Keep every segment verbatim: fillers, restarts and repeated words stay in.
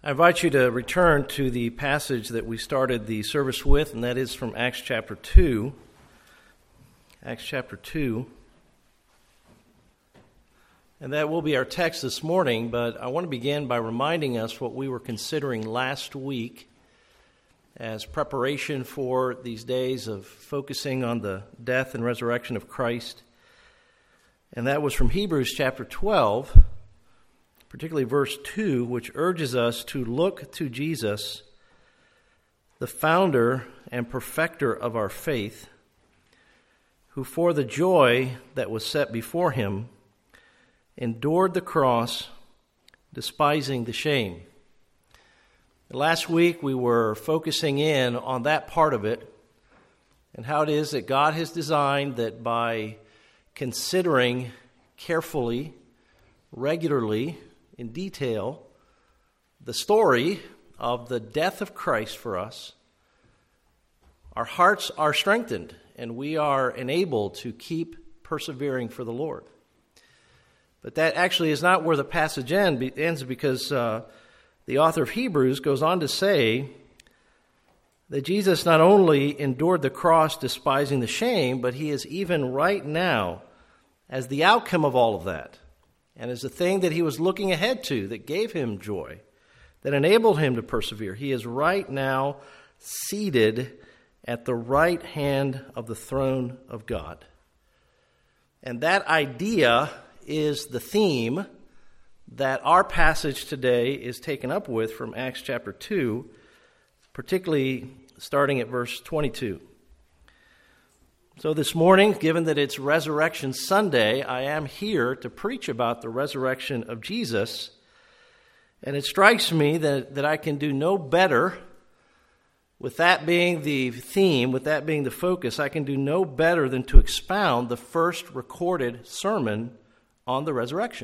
I invite you to return to the passage that we started the service with, and that is from Acts chapter two. Acts chapter two. And that will be our text this morning, but I want to begin by reminding us what we were considering last week as preparation for these days of focusing on the death and resurrection of Christ. And that was from Hebrews chapter twelve, particularly verse two, which urges us to look to Jesus, the founder and perfecter of our faith, who for the joy that was set before him endured the cross, despising the shame. Last week we were focusing in on that part of it and how it is that God has designed that by considering carefully, regularly, in detail, the story of the death of Christ for us, our hearts are strengthened and we are enabled to keep persevering for the Lord. But that actually is not where the passage end, ends because uh, the author of Hebrews goes on to say that Jesus not only endured the cross despising the shame, but he is even right now, as the outcome of all of that, and as the thing that he was looking ahead to that gave him joy, that enabled him to persevere, he is right now seated at the right hand of the throne of God. And that idea is the theme that our passage today is taken up with from Acts chapter two, particularly starting at verse twenty-two. So this morning, given that it's Resurrection Sunday, I am here to preach about the resurrection of Jesus. And it strikes me that, that I can do no better, with that being the theme, with that being the focus, I can do no better than to expound the first recorded sermon on the resurrection.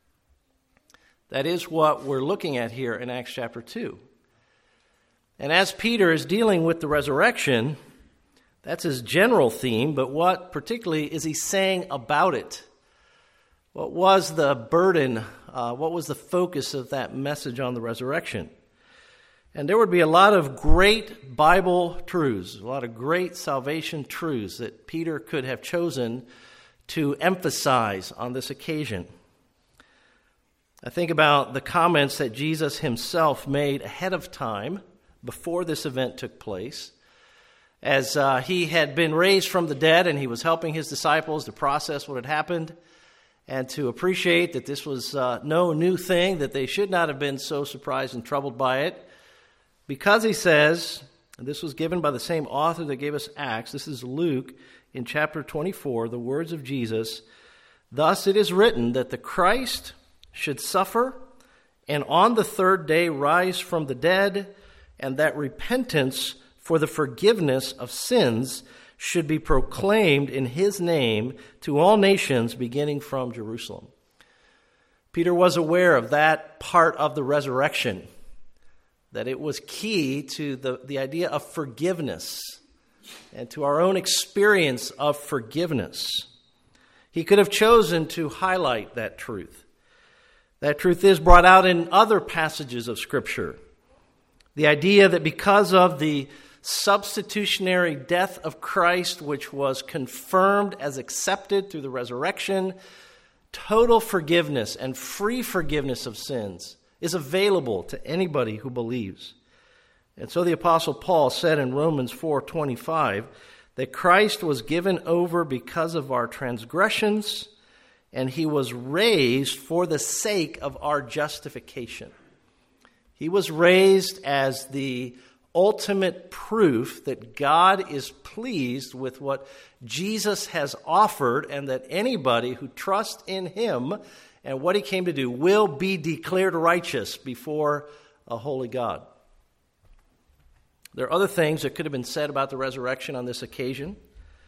That is what we're looking at here in Acts chapter two. And as Peter is dealing with the resurrection, that's his general theme, but what particularly is he saying about it? What was the burden, uh, what was the focus of that message on the resurrection? And there would be a lot of great Bible truths, a lot of great salvation truths that Peter could have chosen to emphasize on this occasion. I think about the comments that Jesus himself made ahead of time, before this event took place, as uh, he had been raised from the dead and he was helping his disciples to process what had happened and to appreciate that this was uh, no new thing, that they should not have been so surprised and troubled by it. Because he says, and this was given by the same author that gave us Acts, this is Luke in chapter twenty-four, the words of Jesus, "Thus it is written that the Christ should suffer and on the third day rise from the dead, and that repentance for the forgiveness of sins should be proclaimed in his name to all nations, beginning from Jerusalem." Peter was aware of that part of the resurrection, that it was key to the, the idea of forgiveness and to our own experience of forgiveness. He could have chosen to highlight that truth. That truth is brought out in other passages of Scripture. The idea that because of the substitutionary death of Christ, which was confirmed as accepted through the resurrection, total forgiveness and free forgiveness of sins is available to anybody who believes. And so the Apostle Paul said in Romans four twenty-five that Christ was given over because of our transgressions, and he was raised for the sake of our justification. He was raised as the ultimate proof that God is pleased with what Jesus has offered, and that anybody who trusts in him and what he came to do will be declared righteous before a holy God. There are other things that could have been said about the resurrection on this occasion.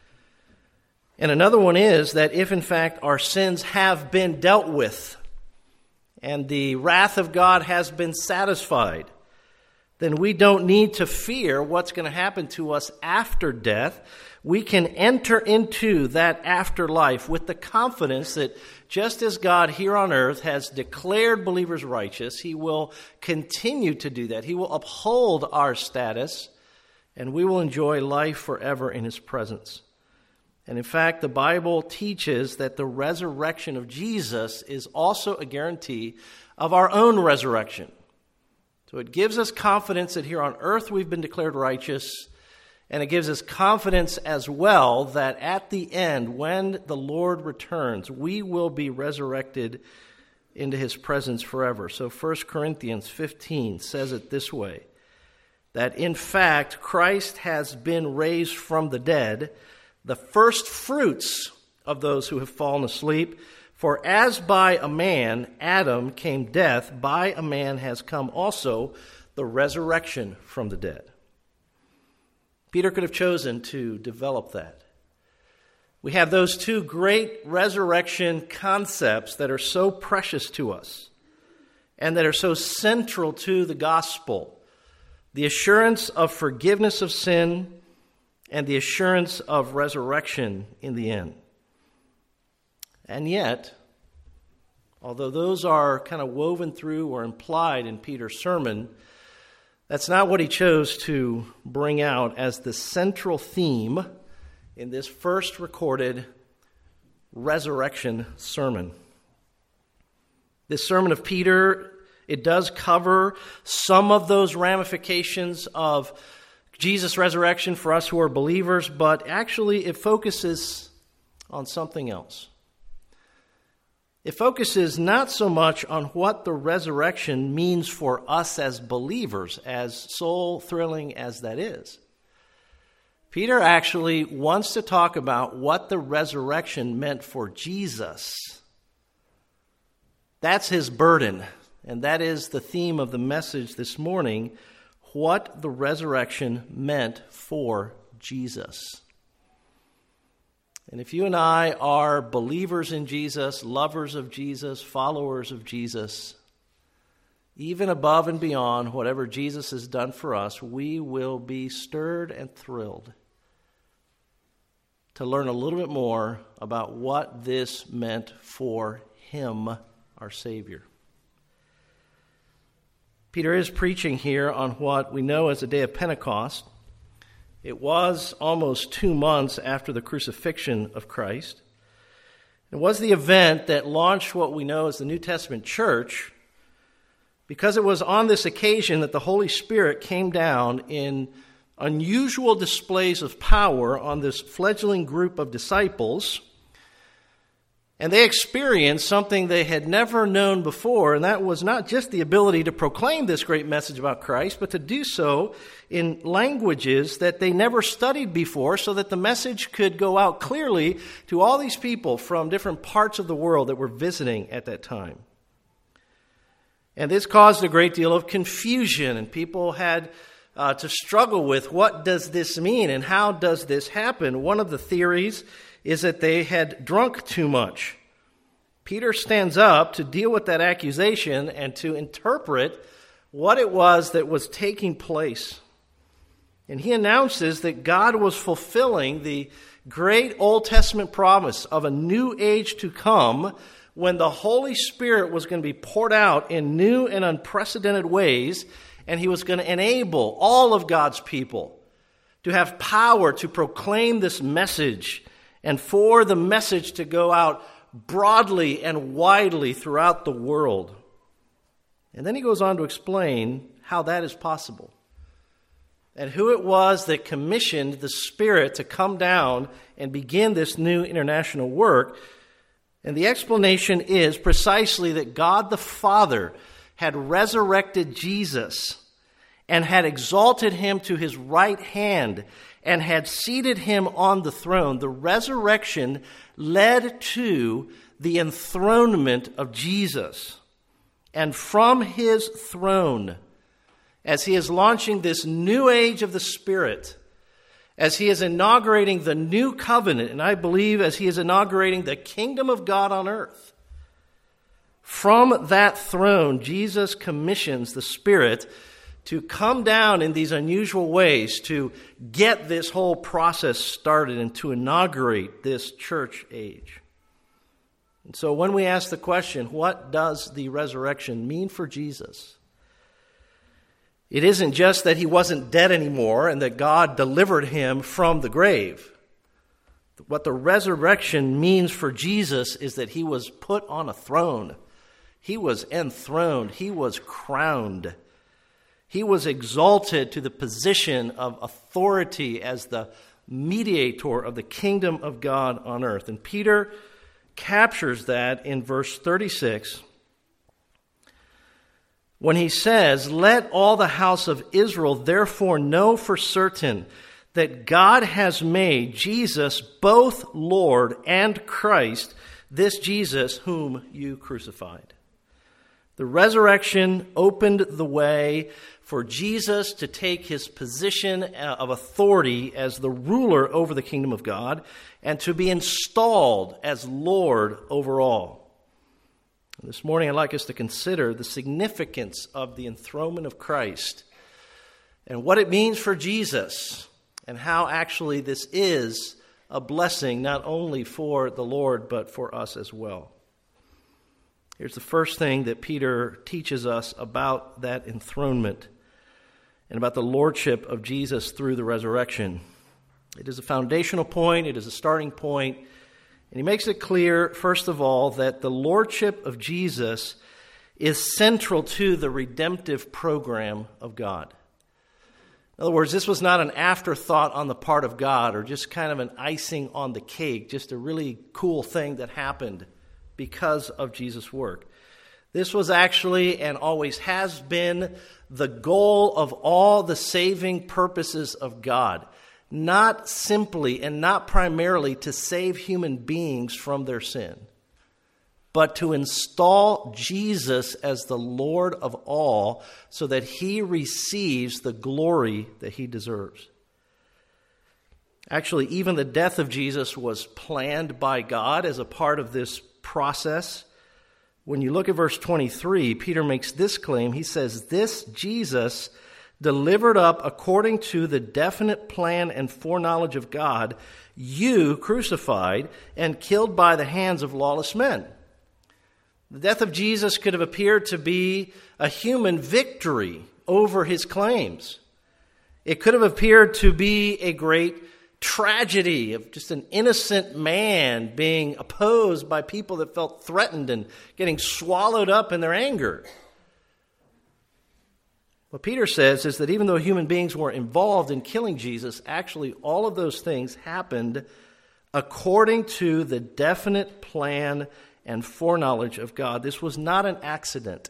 And another one is that if in fact our sins have been dealt with and the wrath of God has been satisfied, then we don't need to fear what's going to happen to us after death. We can enter into that afterlife with the confidence that just as God here on earth has declared believers righteous, he will continue to do that. He will uphold our status, and we will enjoy life forever in his presence. And in fact, the Bible teaches that the resurrection of Jesus is also a guarantee of our own resurrection. So it gives us confidence that here on earth we've been declared righteous, and it gives us confidence as well that at the end, when the Lord returns, we will be resurrected into his presence forever. So First Corinthians fifteen says it this way, that in fact Christ has been raised from the dead, the first fruits of those who have fallen asleep. For as by a man, Adam, came death, by a man has come also the resurrection from the dead. Peter could have chosen to develop that. We have those two great resurrection concepts that are so precious to us and that are so central to the gospel. The assurance of forgiveness of sin and the assurance of resurrection in the end. And yet, although those are kind of woven through or implied in Peter's sermon, that's not what he chose to bring out as the central theme in this first recorded resurrection sermon. This sermon of Peter, it does cover some of those ramifications of Jesus' resurrection for us who are believers, but actually it focuses on something else. It focuses not so much on what the resurrection means for us as believers, as soul-thrilling as that is. Peter actually wants to talk about what the resurrection meant for Jesus. That's his burden, and that is the theme of the message this morning, what the resurrection meant for Jesus. And if you and I are believers in Jesus, lovers of Jesus, followers of Jesus, even above and beyond whatever Jesus has done for us, we will be stirred and thrilled to learn a little bit more about what this meant for him, our Savior. Peter is preaching here on what we know as the day of Pentecost. It was almost two months after the crucifixion of Christ. It was the event that launched what we know as the New Testament church, because it was on this occasion that the Holy Spirit came down in unusual displays of power on this fledgling group of disciples, and they experienced something they had never known before, and that was not just the ability to proclaim this great message about Christ, but to do so in languages that they never studied before, so that the message could go out clearly to all these people from different parts of the world that were visiting at that time. And this caused a great deal of confusion, and people had uh, to struggle with what does this mean and how does this happen. One of the theories is that they had drunk too much. Peter stands up to deal with that accusation and to interpret what it was that was taking place. And he announces that God was fulfilling the great Old Testament promise of a new age to come when the Holy Spirit was going to be poured out in new and unprecedented ways, and he was going to enable all of God's people to have power to proclaim this message and for the message to go out broadly and widely throughout the world. And then he goes on to explain how that is possible and who it was that commissioned the Spirit to come down and begin this new international work. And the explanation is precisely that God the Father had resurrected Jesus and had exalted him to his right hand and had seated him on the throne. The resurrection led to the enthronement of Jesus. And from his throne, as he is launching this new age of the Spirit, as he is inaugurating the new covenant, and I believe as he is inaugurating the kingdom of God on earth, from that throne, Jesus commissions the Spirit to come down in these unusual ways to get this whole process started and to inaugurate this church age. And so when we ask the question, what does the resurrection mean for Jesus? It isn't just that he wasn't dead anymore and that God delivered him from the grave. What the resurrection means for Jesus is that he was put on a throne. He was enthroned. He was crowned. He was exalted to the position of authority as the mediator of the kingdom of God on earth. And Peter captures that in verse thirty-six when he says, "Let all the house of Israel therefore know for certain that God has made Jesus both Lord and Christ, this Jesus whom you crucified." The resurrection opened the way for Jesus to take his position of authority as the ruler over the kingdom of God and to be installed as Lord over all. This morning I'd like us to consider the significance of the enthronement of Christ and what it means for Jesus and how actually this is a blessing not only for the Lord but for us as well. Here's the first thing that Peter teaches us about that enthronement and about the lordship of Jesus through the resurrection. It is a foundational point. It is a starting point. And he makes it clear, first of all, that the lordship of Jesus is central to the redemptive program of God. In other words, this was not an afterthought on the part of God or just kind of an icing on the cake, just a really cool thing that happened because of Jesus' work. This was actually and always has been the goal of all the saving purposes of God. Not simply and not primarily to save human beings from their sin, but to install Jesus as the Lord of all so that he receives the glory that he deserves. Actually, even the death of Jesus was planned by God as a part of this process. When you look at verse twenty-three, Peter makes this claim. He says, "This Jesus delivered up according to the definite plan and foreknowledge of God, you crucified and killed by the hands of lawless men." The death of Jesus could have appeared to be a human victory over his claims. It could have appeared to be a great tragedy of just an innocent man being opposed by people that felt threatened and getting swallowed up in their anger. What Peter says is that even though human beings were involved in killing Jesus, actually all of those things happened according to the definite plan and foreknowledge of God. This was not an accident.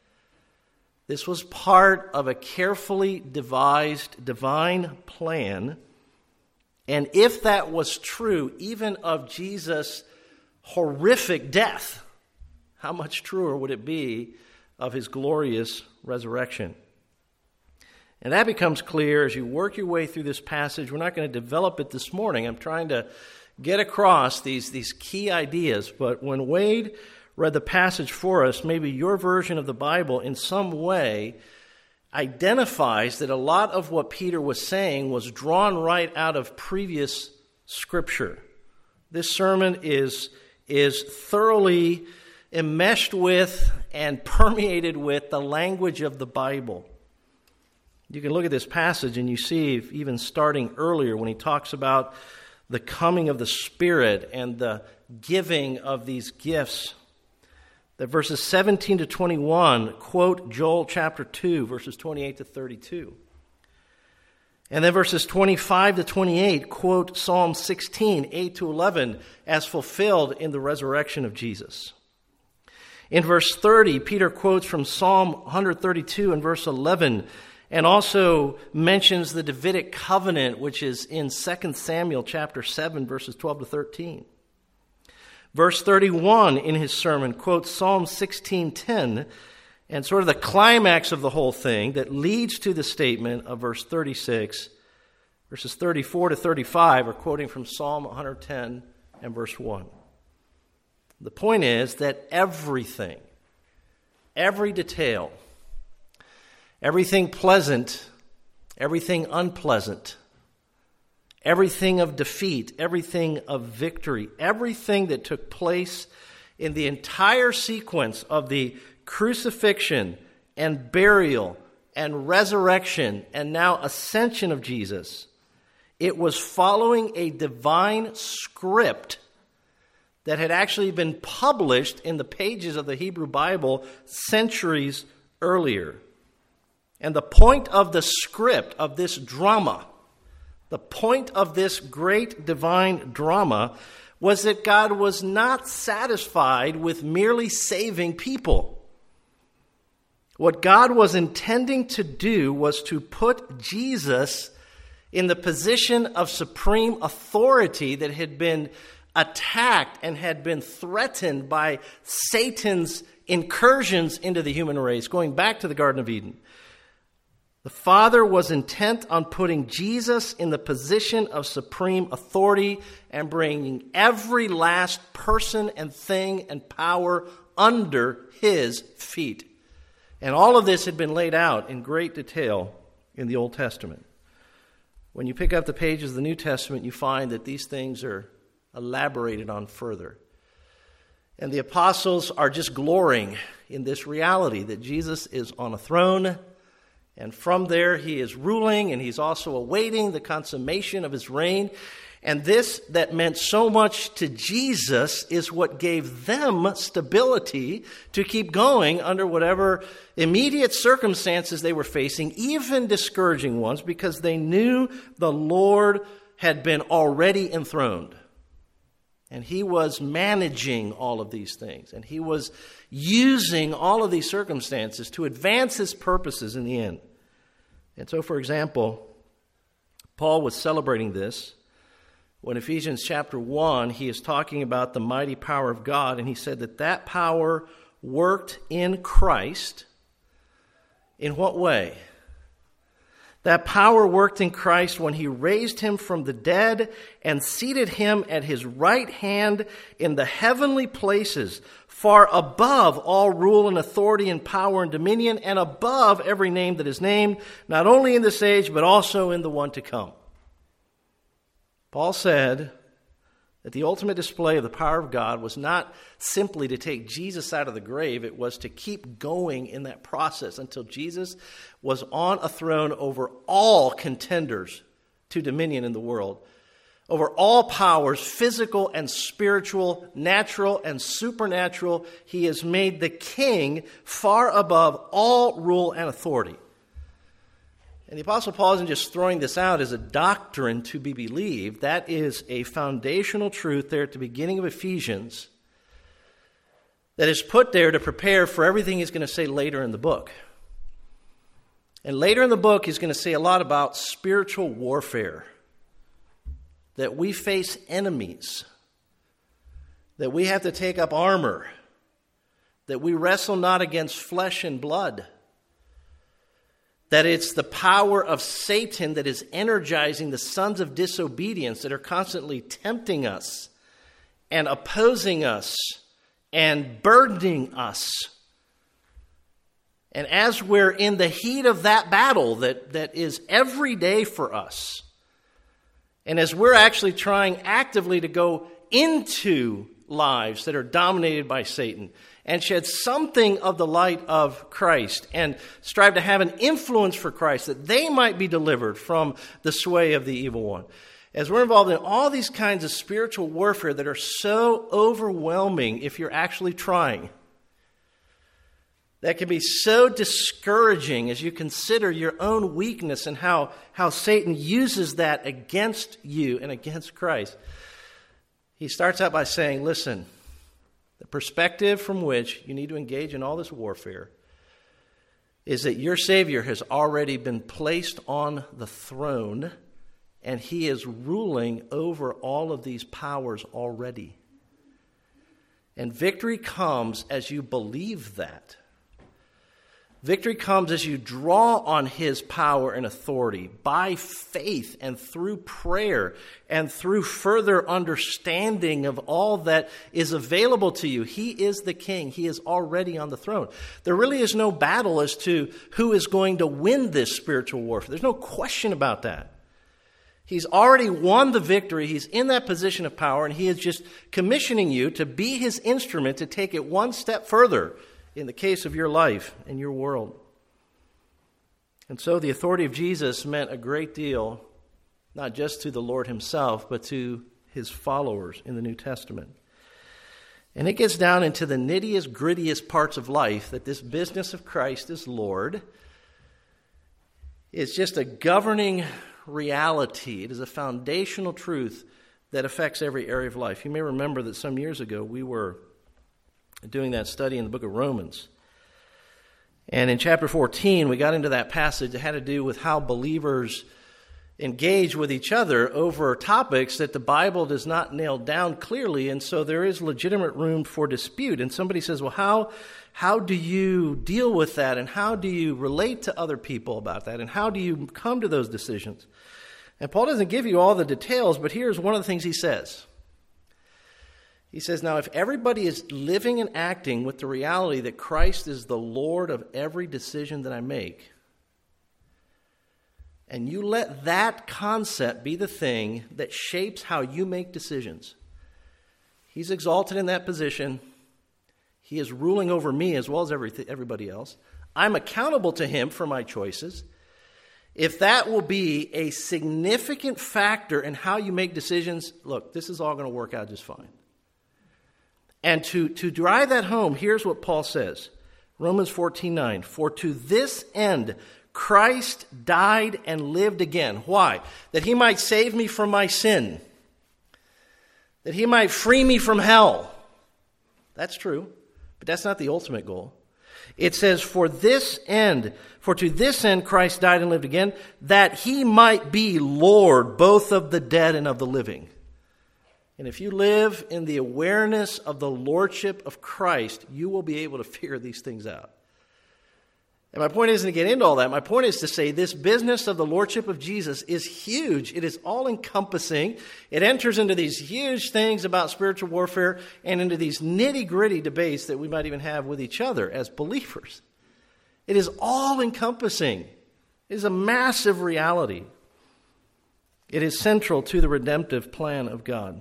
This was part of a carefully devised divine plan. And if that was true, even of Jesus' horrific death, how much truer would it be of his glorious resurrection? And that becomes clear as you work your way through this passage. We're not going to develop it this morning. I'm trying to get across these, these key ideas. But when Wade read the passage for us, maybe your version of the Bible in some way identifies that a lot of what Peter was saying was drawn right out of previous Scripture. This sermon is, is thoroughly enmeshed with and permeated with the language of the Bible. You can look at this passage and you see, even starting earlier when he talks about the coming of the Spirit and the giving of these gifts, that verses seventeen to twenty-one quote Joel chapter two, verses twenty-eight to thirty-two. And then verses twenty-five to twenty-eight quote Psalm sixteen, eight to eleven, as fulfilled in the resurrection of Jesus. In verse thirty, Peter quotes from Psalm one thirty-two and verse eleven, and also mentions the Davidic covenant, which is in Second Samuel chapter seven, verses twelve to thirteen. Verse thirty-one in his sermon quotes Psalm sixteen ten, and sort of the climax of the whole thing that leads to the statement of verse thirty-six. Verses thirty-four to thirty-five are quoting from Psalm one ten and verse one. The point is that everything, every detail, Everything pleasant, everything unpleasant, everything of defeat, everything of victory, everything that took place in the entire sequence of the crucifixion and burial and resurrection and now ascension of Jesus, it was following a divine script that had actually been published in the pages of the Hebrew Bible centuries earlier. And the point of the script of this drama, the point of this great divine drama, was that God was not satisfied with merely saving people. What God was intending to do was to put Jesus in the position of supreme authority that had been attacked and had been threatened by Satan's incursions into the human race, going back to the Garden of Eden. The Father was intent on putting Jesus in the position of supreme authority and bringing every last person and thing and power under his feet. And all of this had been laid out in great detail in the Old Testament. When you pick up the pages of the New Testament, you find that these things are elaborated on further. And the apostles are just glorying in this reality that Jesus is on a throne, and from there he is ruling, and he's also awaiting the consummation of his reign. And this that meant so much to Jesus is what gave them stability to keep going under whatever immediate circumstances they were facing, even discouraging ones, because they knew the Lord had been already enthroned. And he was managing all of these things. And he was using all of these circumstances to advance his purposes in the end. And so, for example, Paul was celebrating this when Ephesians chapter one, he is talking about the mighty power of God. And he said that that power worked in Christ. In what way? That power worked in Christ when he raised him from the dead and seated him at his right hand in the heavenly places, far above all rule and authority and power and dominion, and above every name that is named, not only in this age, but also in the one to come. Paul said that the ultimate display of the power of God was not simply to take Jesus out of the grave. It was to keep going in that process until Jesus was on a throne over all contenders to dominion in the world, over all powers, physical and spiritual, natural and supernatural. He is made the king far above all rule and authority. And the Apostle Paul isn't just throwing this out as a doctrine to be believed. That is a foundational truth there at the beginning of Ephesians that is put there to prepare for everything he's going to say later in the book. And later in the book, he's going to say a lot about spiritual warfare, that we face enemies, that we have to take up armor, that we wrestle not against flesh and blood, that it's the power of Satan that is energizing the sons of disobedience that are constantly tempting us and opposing us and burdening us. And as we're in the heat of that battle that, that is every day for us, and as we're actually trying actively to go into lives that are dominated by Satan and shed something of the light of Christ and strive to have an influence for Christ that they might be delivered from the sway of the evil one. As we're involved in all these kinds of spiritual warfare that are so overwhelming if you're actually trying, that can be so discouraging as you consider your own weakness and how, how Satan uses that against you and against Christ. He starts out by saying, listen, the perspective from which you need to engage in all this warfare is that your Savior has already been placed on the throne and he is ruling over all of these powers already. And victory comes as you believe that. Victory comes as you draw on his power and authority by faith and through prayer and through further understanding of all that is available to you. He is the king. He is already on the throne. There really is no battle as to who is going to win this spiritual warfare. There's no question about that. He's already won the victory. He's in that position of power, and he is just commissioning you to be his instrument to take it one step further in the case of your life and your world. And so the authority of Jesus meant a great deal, not just to the Lord himself, but to his followers in the New Testament. And it gets down into the nittiest, grittiest parts of life, that this business of Christ as Lord is just a governing reality. It is a foundational truth that affects every area of life. You may remember that some years ago we were doing that study in the book of Romans. And in chapter fourteen, we got into that passage that had to do with how believers engage with each other over topics that the Bible does not nail down clearly, and so there is legitimate room for dispute. And somebody says, well, how, how do you deal with that, and how do you relate to other people about that, and how do you come to those decisions? And Paul doesn't give you all the details, but here's one of the things he says. He says, now, if everybody is living and acting with the reality that Christ is the Lord of every decision that I make, and you let that concept be the thing that shapes how you make decisions, he's exalted in that position. He is ruling over me as well as every, everybody else. I'm accountable to him for my choices. If that will be a significant factor in how you make decisions, look, this is all going to work out just fine. And to, to drive that home, here's what Paul says. Romans fourteen nine. For to this end Christ died and lived again. Why? That he might save me from my sin. That he might free me from hell. That's true, but that's not the ultimate goal. It says, for this end, for to this end Christ died and lived again, that he might be Lord both of the dead and of the living. And if you live in the awareness of the lordship of Christ, you will be able to figure these things out. And my point isn't to get into all that. My point is to say this business of the lordship of Jesus is huge. It is all-encompassing. It enters into these huge things about spiritual warfare and into these nitty-gritty debates that we might even have with each other as believers. It is all-encompassing. It is a massive reality. It is central to the redemptive plan of God.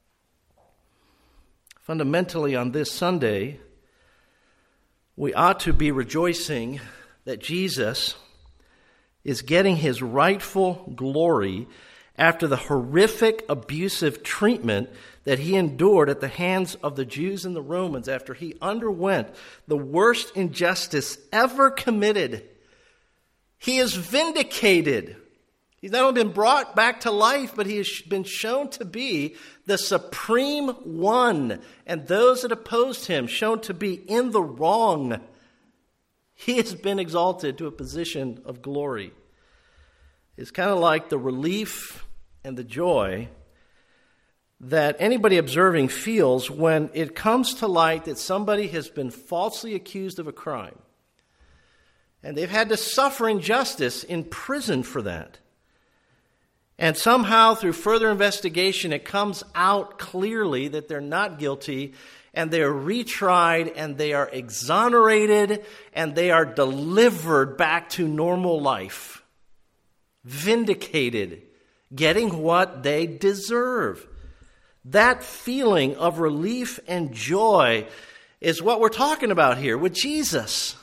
Fundamentally, on this Sunday, we ought to be rejoicing that Jesus is getting his rightful glory after the horrific, abusive treatment that he endured at the hands of the Jews and the Romans after he underwent the worst injustice ever committed. He is vindicated. He's not only been brought back to life, but he has been shown to be the supreme one, and those that opposed him shown to be in the wrong. He has been exalted to a position of glory. It's kind of like the relief and the joy that anybody observing feels when it comes to light that somebody has been falsely accused of a crime, and they've had to suffer injustice in prison for that. And somehow, through further investigation, it comes out clearly that they're not guilty, and they are retried, and they are exonerated, and they are delivered back to normal life. Vindicated, getting what they deserve. That feeling of relief and joy is what we're talking about here with Jesus.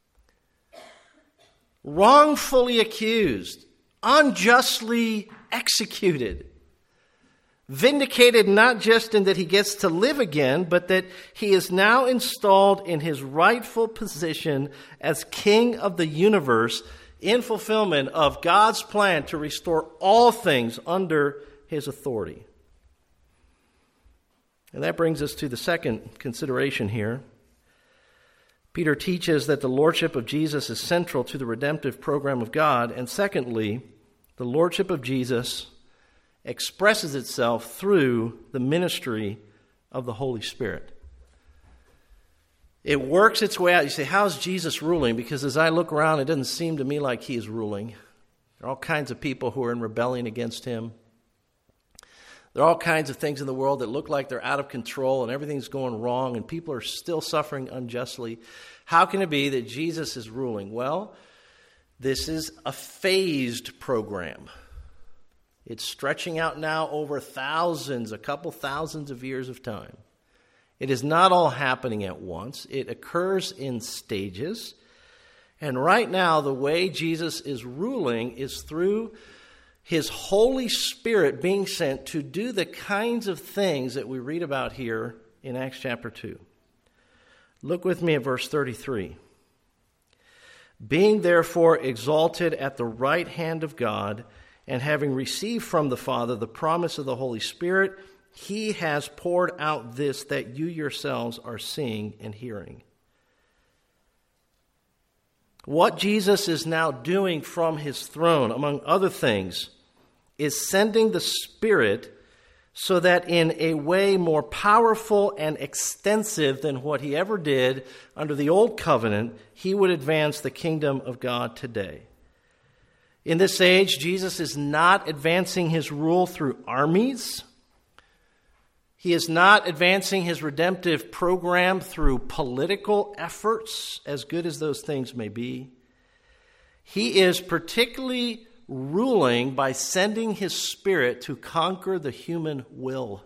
Wrongfully accused, unjustly executed, vindicated not just in that he gets to live again, but that he is now installed in his rightful position as King of the universe in fulfillment of God's plan to restore all things under his authority. And that brings us to the second consideration here. Peter teaches that the lordship of Jesus is central to the redemptive program of God, and secondly, the lordship of Jesus expresses itself through the ministry of the Holy Spirit. It works its way out. You say, how's Jesus ruling? Because as I look around, it doesn't seem to me like he is ruling. There are all kinds of people who are in rebellion against him. There are all kinds of things in the world that look like they're out of control and everything's going wrong and people are still suffering unjustly. How can it be that Jesus is ruling? Well, this is a phased program. It's stretching out now over thousands, a couple thousands of years of time. It is not all happening at once. It occurs in stages. And right now, the way Jesus is ruling is through his Holy Spirit being sent to do the kinds of things that we read about here in Acts chapter two. Look with me at verse thirty-three. Being therefore exalted at the right hand of God, and having received from the Father the promise of the Holy Spirit, he has poured out this that you yourselves are seeing and hearing. What Jesus is now doing from his throne, among other things, is sending the Spirit so that in a way more powerful and extensive than what he ever did under the old covenant, he would advance the kingdom of God today. In this age, Jesus is not advancing his rule through armies. He is not advancing his redemptive program through political efforts, as good as those things may be. He is particularly ruling by sending his Spirit to conquer the human will,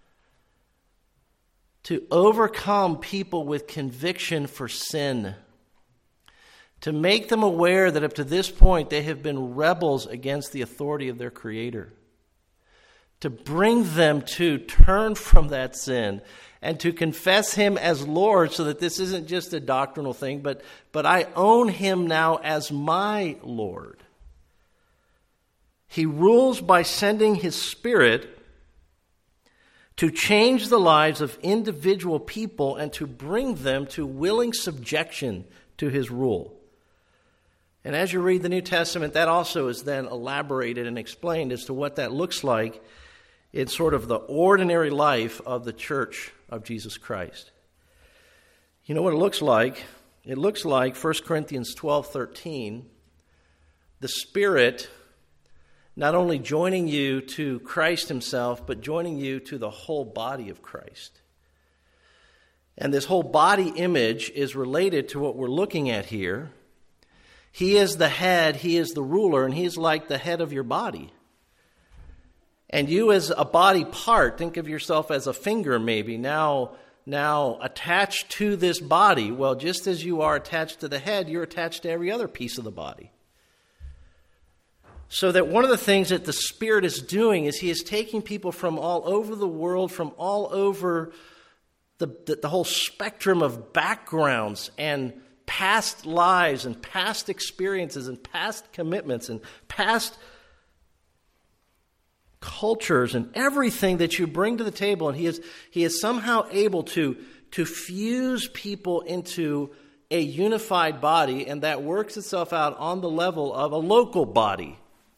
to overcome people with conviction for sin, to make them aware that up to this point they have been rebels against the authority of their Creator, to bring them to turn from that sin and to confess him as Lord so that this isn't just a doctrinal thing, but, but I own him now as my Lord. He rules by sending his Spirit to change the lives of individual people and to bring them to willing subjection to his rule. And as you read the New Testament, that also is then elaborated and explained as to what that looks like in sort of the ordinary life of the church of Jesus Christ. You know what it looks like? It looks like First Corinthians twelve thirteen, the Spirit not only joining you to Christ himself, but joining you to the whole body of Christ. And this whole body image is related to what we're looking at here. He is the head, he is the ruler, and he's like the head of your body. And you as a body part, think of yourself as a finger maybe, now, now attached to this body. Well, just as you are attached to the head, you're attached to every other piece of the body. So that one of the things that the Spirit is doing is he is taking people from all over the world, from all over the, the, the whole spectrum of backgrounds and past lives and past experiences and past commitments and past cultures and everything that you bring to the table. And he is, he is somehow able to, to fuse people into a unified body, and that works itself out on the level of a local body.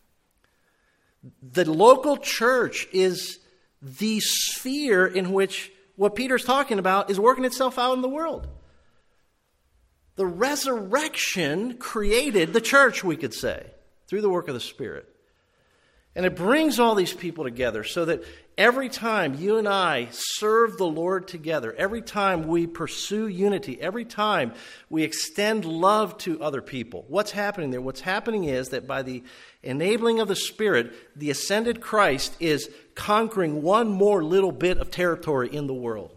The local church is the sphere in which what Peter's talking about is working itself out in the world. The resurrection created the church, we could say, through the work of the Spirit. And it brings all these people together so that every time you and I serve the Lord together, every time we pursue unity, every time we extend love to other people, what's happening there? What's happening is that by the enabling of the Spirit, the ascended Christ is conquering one more little bit of territory in the world.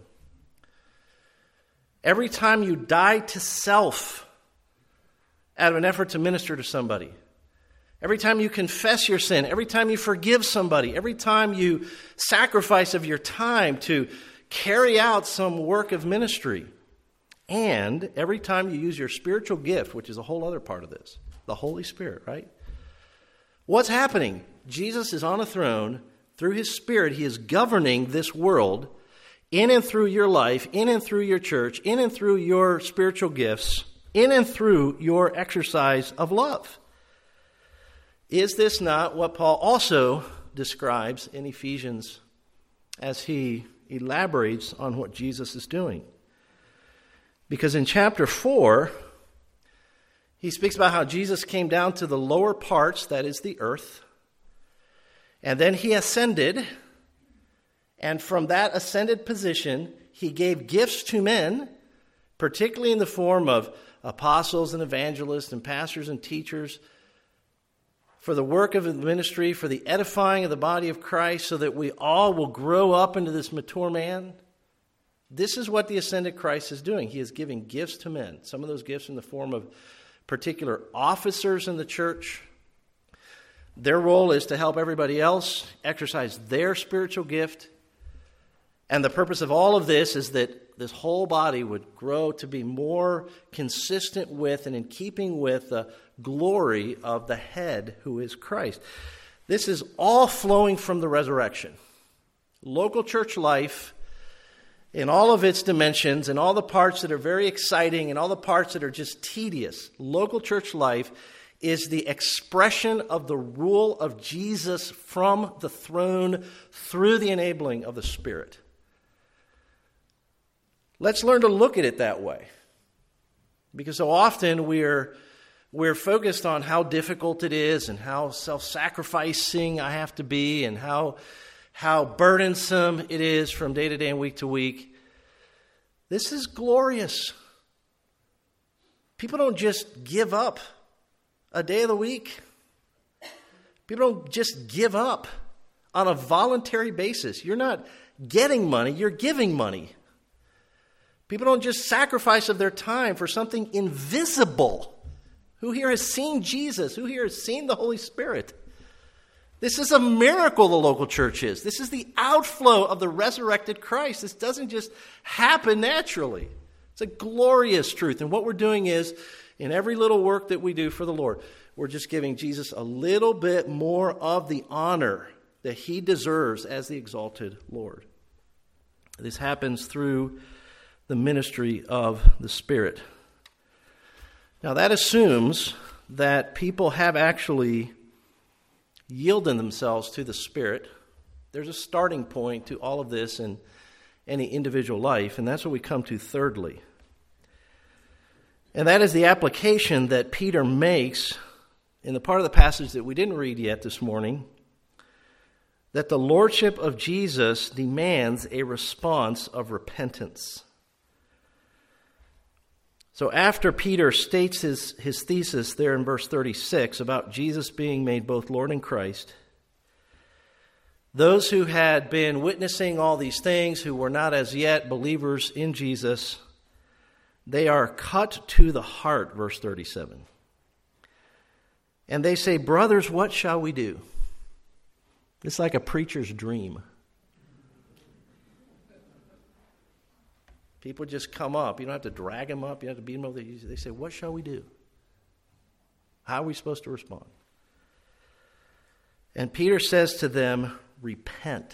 Every time you die to self out of an effort to minister to somebody, every time you confess your sin, every time you forgive somebody, every time you sacrifice of your time to carry out some work of ministry, and every time you use your spiritual gift, which is a whole other part of this, the Holy Spirit, right? What's happening? Jesus is on a throne. Through his Spirit, he is governing this world in and through your life, in and through your church, in and through your spiritual gifts, in and through your exercise of love. Is this not what Paul also describes in Ephesians as he elaborates on what Jesus is doing? Because in chapter four, he speaks about how Jesus came down to the lower parts, that is the earth, and then he ascended, and from that ascended position, he gave gifts to men, particularly in the form of apostles and evangelists and pastors and teachers, for the work of the ministry, for the edifying of the body of Christ, so that we all will grow up into this mature man. This is what the ascended Christ is doing. He is giving gifts to men. Some of those gifts in the form of particular officers in the church. Their role is to help everybody else exercise their spiritual gift. And the purpose of all of this is that this whole body would grow to be more consistent with and in keeping with the glory of the head, who is Christ. This is all flowing from the resurrection. Local church life, in all of its dimensions, and all the parts that are very exciting, and all the parts that are just tedious, local church life is the expression of the rule of Jesus from the throne through the enabling of the Spirit. Let's learn to look at it that way. Because so often we're, we're focused on how difficult it is and how self-sacrificing I have to be and how, how burdensome it is from day to day and week to week. This is glorious. People don't just give up a day of the week. People don't just give up on a voluntary basis. You're not getting money, you're giving money. People don't just sacrifice of their time for something invisible. Who here has seen Jesus? Who here has seen the Holy Spirit? This is a miracle, the local church is. This is the outflow of the resurrected Christ. This doesn't just happen naturally. It's a glorious truth. And what we're doing is, in every little work that we do for the Lord, we're just giving Jesus a little bit more of the honor that he deserves as the exalted Lord. This happens through the ministry of the Spirit. Now that assumes that people have actually yielded themselves to the Spirit. There's a starting point to all of this in any individual life, and that's what we come to thirdly. And that is the application that Peter makes in the part of the passage that we didn't read yet this morning, that the lordship of Jesus demands a response of repentance. So after Peter states his, his thesis there in verse thirty-six about Jesus being made both Lord and Christ, those who had been witnessing all these things, who were not as yet believers in Jesus, they are cut to the heart, verse thirty-seven. And they say, "Brothers, what shall we do?" It's like a preacher's dream. People just come up. You don't have to drag them up. You don't have to beat them up. They say, "What shall we do?" How are we supposed to respond? And Peter says to them, "Repent.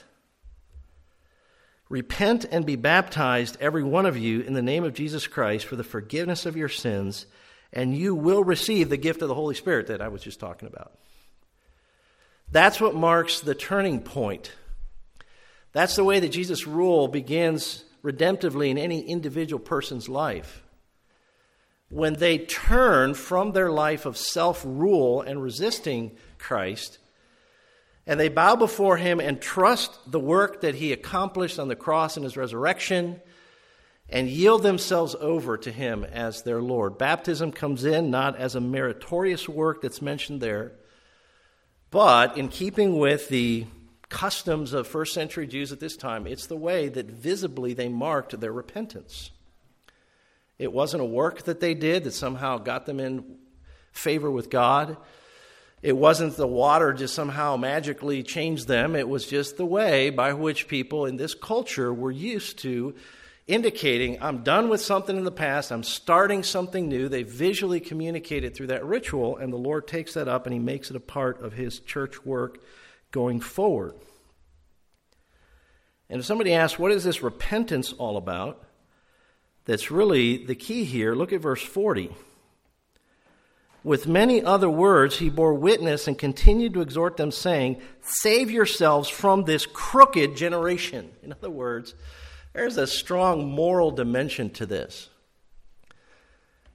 Repent and be baptized, every one of you, in the name of Jesus Christ for the forgiveness of your sins, and you will receive the gift of the Holy Spirit," that I was just talking about. That's what marks the turning point. That's the way that Jesus' rule begins redemptively in any individual person's life. When they turn from their life of self-rule and resisting Christ, and they bow before him and trust the work that he accomplished on the cross and his resurrection, and yield themselves over to him as their Lord. Baptism comes in not as a meritorious work that's mentioned there, but in keeping with the customs of first century Jews at this time, it's the way that visibly they marked their repentance. It wasn't a work that they did that somehow got them in favor with God. It wasn't the water just somehow magically changed them. It was just the way by which people in this culture were used to indicating, I'm done with something in the past, I'm starting something new. They visually communicated through that ritual, and the Lord takes that up and he makes it a part of his church work going forward. And if somebody asks, what is this repentance all about? That's really the key here. Look at verse forty. With many other words, he bore witness and continued to exhort them, saying, "Save yourselves from this crooked generation." In other words, there's a strong moral dimension to this.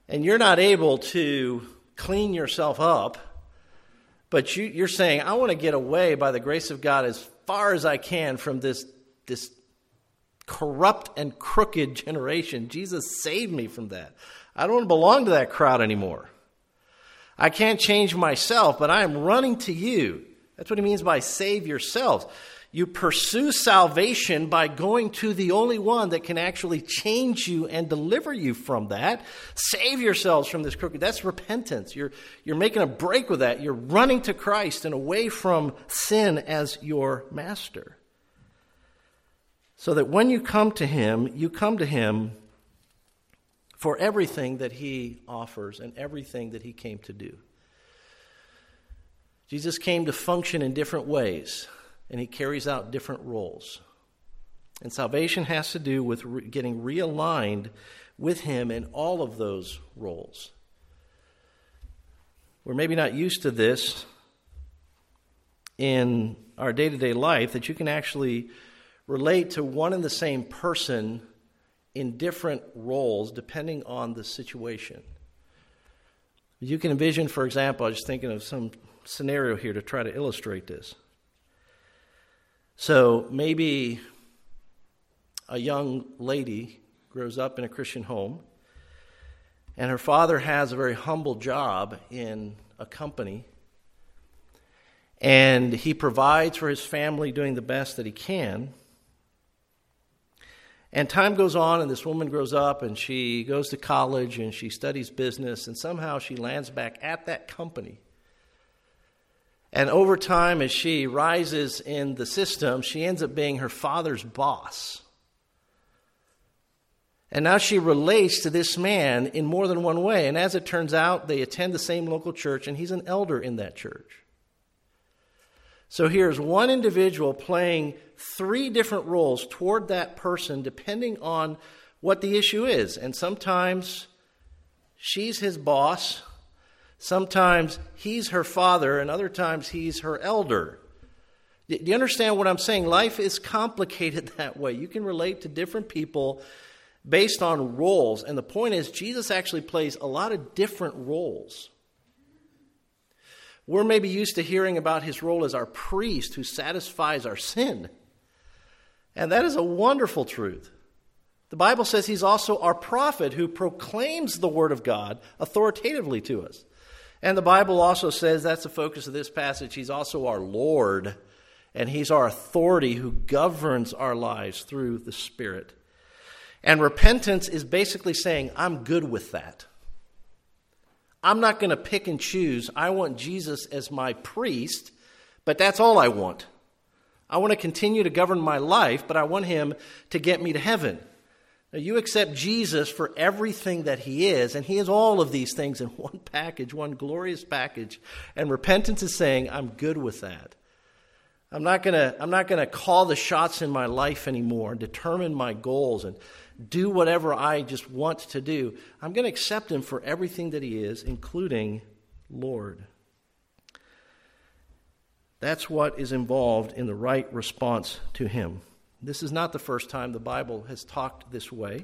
and you're not able to clean yourself up, but you, you're saying, I want to get away by the grace of God as far as I can from this, this corrupt and crooked generation. Jesus saved me from that. I don't belong to that crowd anymore. I can't change myself, but I am running to you. That's what he means by save yourselves. You pursue salvation by going to the only one that can actually change you and deliver you from that. Save yourselves from this crooked. That's repentance. You're, you're making a break with that. You're running to Christ and away from sin as your master. So that when you come to him, you come to him for everything that he offers and everything that he came to do. Jesus came to function in different ways, and he carries out different roles. And salvation has to do with re- getting realigned with him in all of those roles. We're maybe not used to this in our day-to-day life, that you can actually relate to one and the same person in different roles depending on the situation. You can envision, for example, I was just thinking of some scenario here to try to illustrate this. So maybe a young lady grows up in a Christian home, and her father has a very humble job in a company, and he provides for his family doing the best that he can. And time goes on, and this woman grows up, and she goes to college, and she studies business, and somehow she lands back at that company. And over time, as she rises in the system, she ends up being her father's boss. And now she relates to this man in more than one way. And as it turns out, they attend the same local church, and he's an elder in that church. So here's one individual playing three different roles toward that person depending on what the issue is. And sometimes she's his boss, sometimes he's her father, and other times he's her elder. Do you understand what I'm saying? Life is complicated that way. You can relate to different people based on roles. And the point is, Jesus actually plays a lot of different roles. We're maybe used to hearing about his role as our priest who satisfies our sin. And that is a wonderful truth. The Bible says he's also our prophet who proclaims the word of God authoritatively to us. And the Bible also says, that's the focus of this passage, he's also our Lord, and he's our authority who governs our lives through the Spirit. And repentance is basically saying, I'm good with that. I'm not going to pick and choose. I want Jesus as my priest, but that's all I want. I want to continue to govern my life, but I want him to get me to heaven. Now, you accept Jesus for everything that he is, and he is all of these things in one package, one glorious package. And repentance is saying, I'm good with that. I'm not going to, I'm not going to call the shots in my life anymore and determine my goals and do whatever I just want to do. I'm going to accept him for everything that he is, including Lord. That's what is involved in the right response to him. This is not the first time the Bible has talked this way.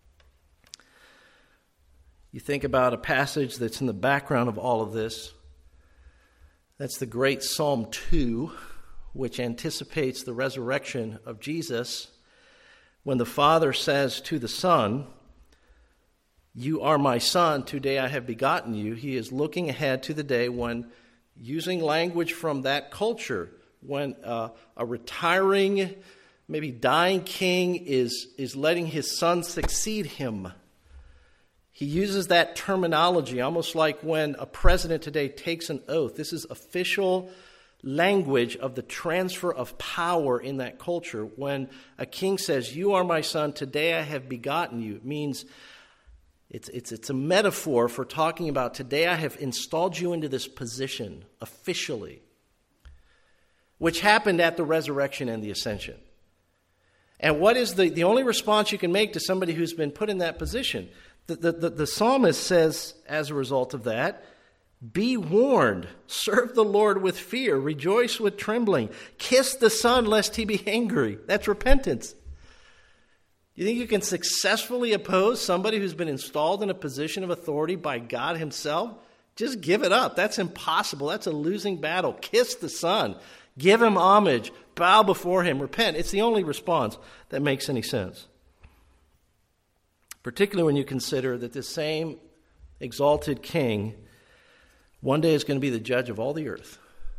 You think about a passage that's in the background of all of this. That's the great Psalm two, which anticipates the resurrection of Jesus. When the Father says to the Son, you are my Son, today I have begotten you, he is looking ahead to the day when, using language from that culture, when uh, a retiring, maybe dying king is, is letting his son succeed him. He uses that terminology, almost like when a president today takes an oath. This is official language of the transfer of power in that culture. When a king says, you are my son, today I have begotten you, it means it's, it's, it's a metaphor for talking about today I have installed you into this position officially, which happened at the resurrection and the ascension. And what is the, the only response you can make to somebody who's been put in that position? The, the, the, the psalmist says, as a result of that, be warned, serve the Lord with fear, rejoice with trembling, kiss the Son lest he be angry. That's repentance. You think you can successfully oppose somebody who's been installed in a position of authority by God himself? Just give it up. That's impossible. That's a losing battle. Kiss the Son. Give him homage. Bow before him. Repent. It's the only response that makes any sense. Particularly when you consider that this same exalted king one day is going to be the judge of all the earth.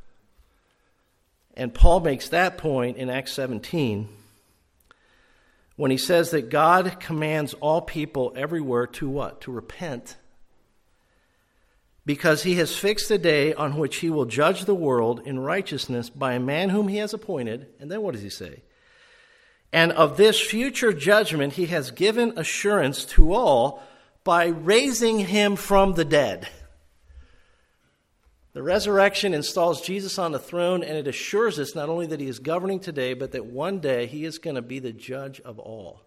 And Paul makes that point in Acts seventeen when he says that God commands all people everywhere to what? To repent. Because he has fixed a day on which he will judge the world in righteousness by a man whom he has appointed. And then what does he say? And of this future judgment he has given assurance to all by raising him from the dead. The resurrection installs Jesus on the throne, and it assures us not only that he is governing today, but that one day he is going to be the judge of all.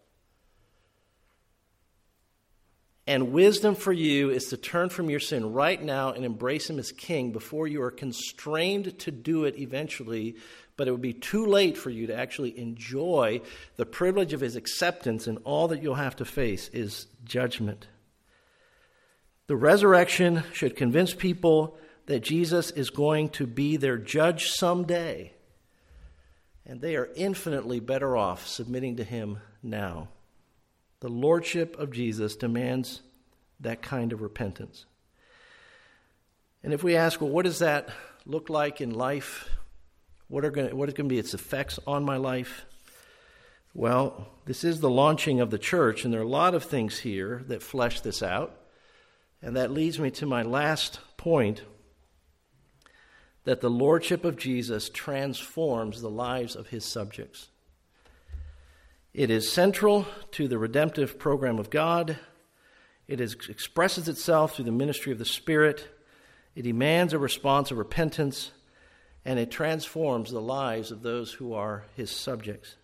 And wisdom for you is to turn from your sin right now and embrace him as king before you are constrained to do it eventually, but it would be too late for you to actually enjoy the privilege of his acceptance, and all that you'll have to face is judgment. The resurrection should convince people that Jesus is going to be their judge someday, and they are infinitely better off submitting to him now. The lordship of Jesus demands that kind of repentance. And if we ask, well, what does that look like in life? What are going to, what is going to be its effects on my life? Well, this is the launching of the church, and there are a lot of things here that flesh this out. And that leads me to my last point, that the lordship of Jesus transforms the lives of his subjects. It is central to the redemptive program of God. It is, expresses itself through the ministry of the Spirit. It demands a response of repentance, and it transforms the lives of those who are his subjects.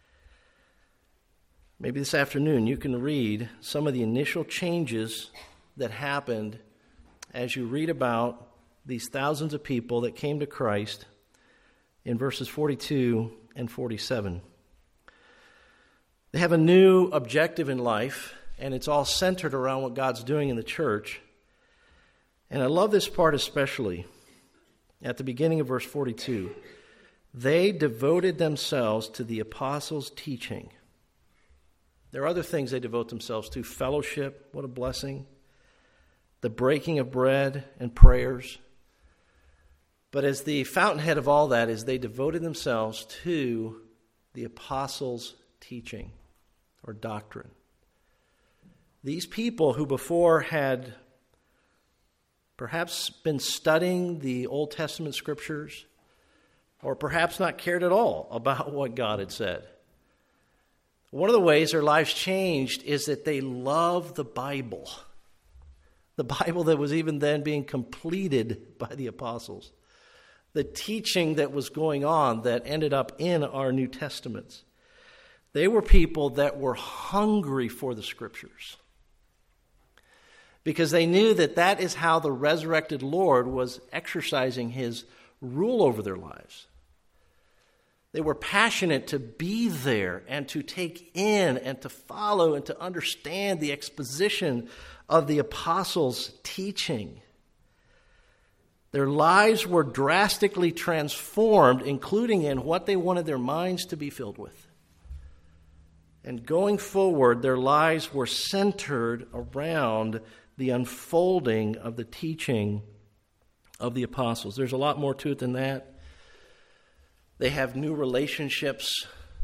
Maybe this afternoon you can read some of the initial changes that happened as you read about these thousands of people that came to Christ in verses forty-two and forty-seven. They have a new objective in life, and it's all centered around what God's doing in the church. And I love this part especially at the beginning of verse forty-two. They devoted themselves to the apostles' teaching. There are other things they devote themselves to. Fellowship, what a blessing. The breaking of bread and prayers. But as the fountainhead of all that is they devoted themselves to the apostles' teaching or doctrine. These people who before had perhaps been studying the Old Testament scriptures, or perhaps not cared at all about what God had said. One of the ways their lives changed is that they love the Bible. The Bible that was even then being completed by the apostles. The teaching that was going on that ended up in our New Testaments. They were people that were hungry for the scriptures. Because they knew that that is how the resurrected Lord was exercising his rule over their lives. They were passionate to be there and to take in and to follow and to understand the exposition of the apostles' teaching. Their lives were drastically transformed, including in what they wanted their minds to be filled with. And going forward, their lives were centered around the unfolding of the teaching of the apostles. There's a lot more to it than that. They have new relationships.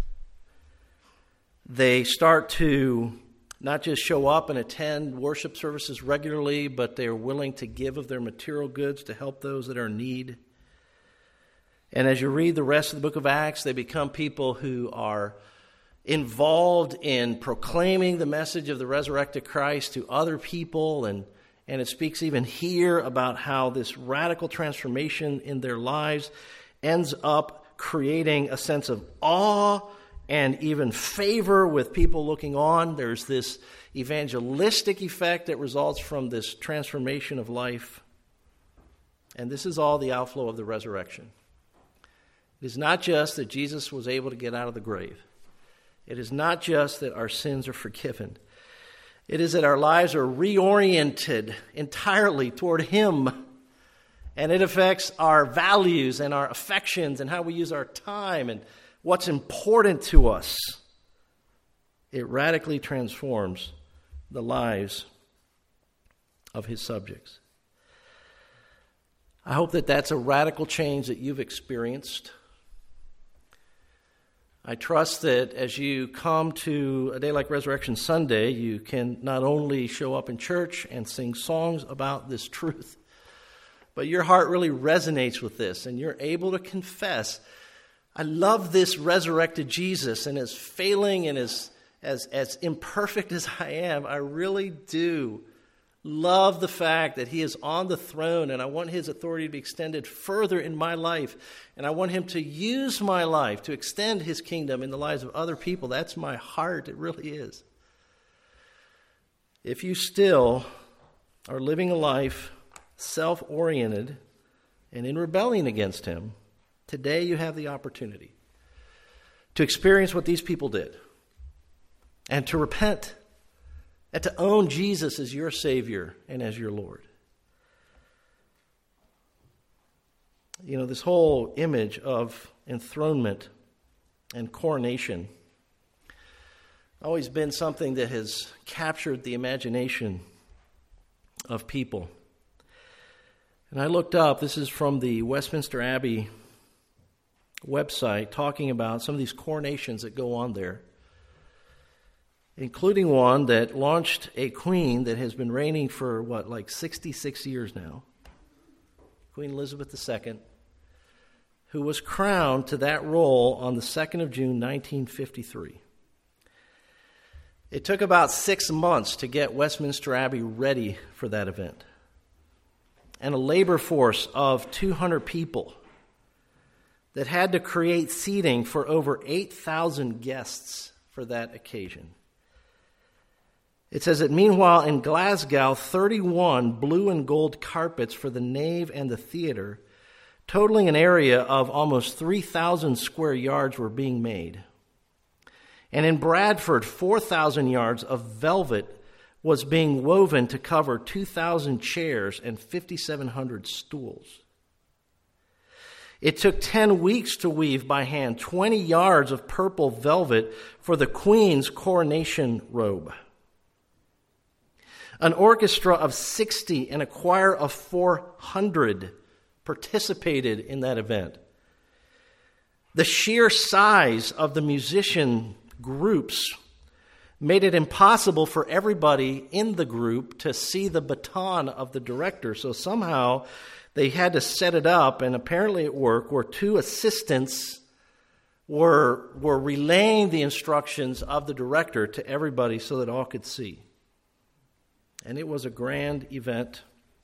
They start to not just show up and attend worship services regularly, but they are willing to give of their material goods to help those that are in need. And as you read the rest of the book of Acts, they become people who are involved in proclaiming the message of the resurrected Christ to other people. And, and it speaks even here about how this radical transformation in their lives ends up creating a sense of awe and even favor with people looking on. There's this evangelistic effect that results from this transformation of life. And this is all the outflow of the resurrection. It is not just that Jesus was able to get out of the grave. It is not just that our sins are forgiven. It is that our lives are reoriented entirely toward Him. And it affects our values and our affections and how we use our time and what's important to us. It radically transforms the lives of His subjects. I hope that that's a radical change that you've experienced. I trust that as you come to a day like Resurrection Sunday, you can not only show up in church and sing songs about this truth, but your heart really resonates with this, and you're able to confess, I love this resurrected Jesus, and as failing and as, as, as imperfect as I am, I really do love the fact that He is on the throne, and I want His authority to be extended further in my life, and I want Him to use my life to extend His kingdom in the lives of other people. That's my heart. It really is. If you still are living a life self-oriented and in rebellion against Him, today you have the opportunity to experience what these people did and to repent and to own Jesus as your Savior and as your Lord. You know, this whole image of enthronement and coronation always been something that has captured the imagination of people. And I looked up, this is from the Westminster Abbey website, talking about some of these coronations that go on there, including one that launched a queen that has been reigning for, what, like sixty-six years now, Queen Elizabeth the Second, who was crowned to that role on the second of June, nineteen fifty-three. It took about six months to get Westminster Abbey ready for that event, and a labor force of two hundred people that had to create seating for over eight thousand guests for that occasion. It says that meanwhile in Glasgow, thirty-one blue and gold carpets for the nave and the theater, totaling an area of almost three thousand square yards, were being made. And in Bradford, four thousand yards of velvet was being woven to cover two thousand chairs and five thousand seven hundred stools. It took ten weeks to weave by hand twenty yards of purple velvet for the Queen's coronation robe. An orchestra of sixty and a choir of four hundred participated in that event. The sheer size of the musician groups made it impossible for everybody in the group to see the baton of the director. So somehow they had to set it up, and apparently it worked, where two assistants were, were relaying the instructions of the director to everybody so that all could see. And it was a grand event.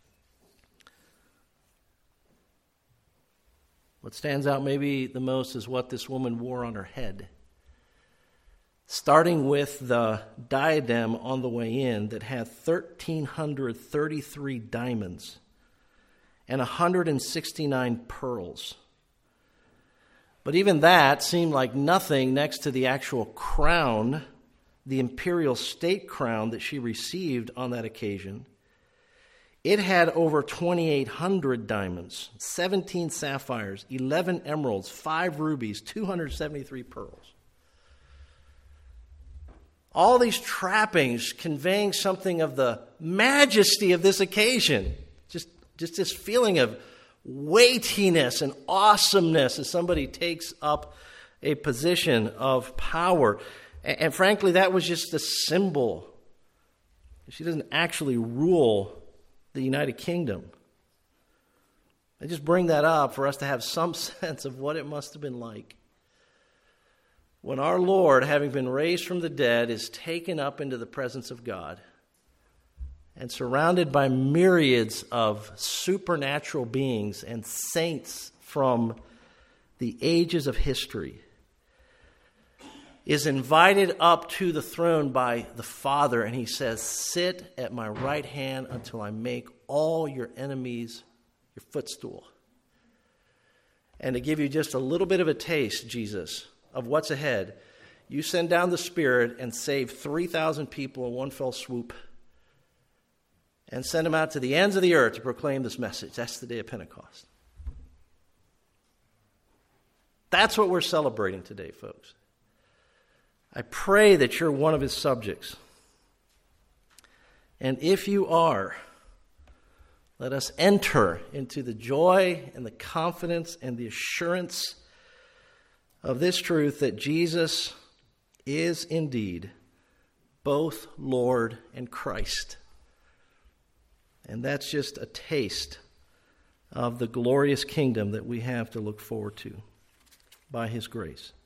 What stands out maybe the most is what this woman wore on her head. Starting with the diadem on the way in that had one thousand three hundred thirty-three diamonds and one hundred sixty-nine pearls. But even that seemed like nothing next to the actual crown, the imperial state crown that she received on that occasion. It had over twenty-eight hundred diamonds, seventeen sapphires, eleven emeralds, five rubies, two hundred seventy-three pearls. All these trappings conveying something of the majesty of this occasion. Just, just this feeling of weightiness and awesomeness as somebody takes up a position of power. And, and frankly, that was just a symbol. She doesn't actually rule the United Kingdom. I just bring that up for us to have some sense of what it must have been like when our Lord, having been raised from the dead, is taken up into the presence of God and surrounded by myriads of supernatural beings and saints from the ages of history, is invited up to the throne by the Father, and he says, "Sit at my right hand until I make all your enemies your footstool." And to give you just a little bit of a taste, Jesus, of what's ahead, you send down the Spirit and save three thousand people in one fell swoop and send them out to the ends of the earth to proclaim this message. That's the day of Pentecost. That's what we're celebrating today, folks. I pray that you're one of his subjects. And if you are, let us enter into the joy and the confidence and the assurance of this truth that Jesus is indeed both Lord and Christ. And that's just a taste of the glorious kingdom that we have to look forward to by his grace.